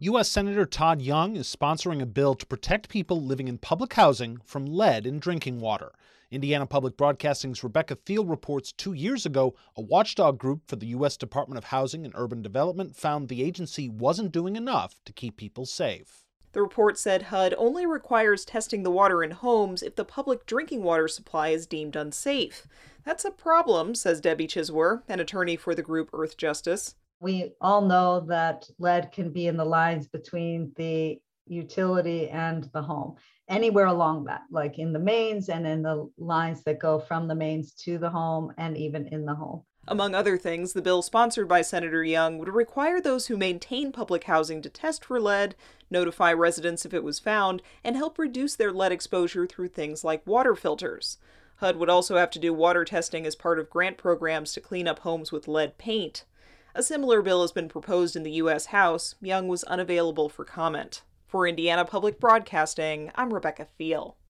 U.S. Senator Todd Young is sponsoring a bill to protect people living in public housing from lead in drinking water. Indiana Public Broadcasting's Rebecca Thiel reports 2 years ago, a watchdog group for the U.S. Department of Housing and Urban Development found the agency wasn't doing enough to keep people safe. The report said HUD only requires testing the water in homes if the public drinking water supply is deemed unsafe. That's a problem, says Debbie Chiswer, an attorney for the group Earth Justice. We all know that lead can be in the lines between the utility and the home, anywhere along that, like in the mains and in the lines that go from the mains to the home and even in the home. Among other things, the bill sponsored by Senator Young would require those who maintain public housing to test for lead, notify residents if it was found, and help reduce their lead exposure through things like water filters. HUD would also have to do water testing as part of grant programs to clean up homes with lead paint. A similar bill has been proposed in the U.S. House. Young was unavailable for comment. For Indiana Public Broadcasting, I'm Rebecca Thiel.